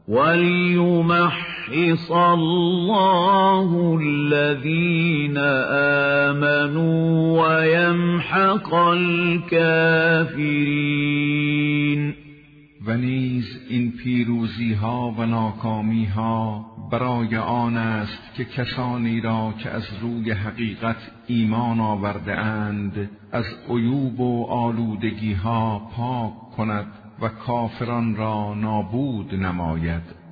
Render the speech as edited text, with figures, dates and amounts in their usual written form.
وَلِيُمَحِّصَ اللَّهُ الَّذِينَ آمَنُوا وَيَمْحَقَ الْكَافِرِينَ. و نیز این پیروزی ها و ناکامی ها برای آن است که کسانی را که از روی حقیقت ایمان آورده اند از عیوب و آلودگی ها پاک کند و کافران را نابود نماید.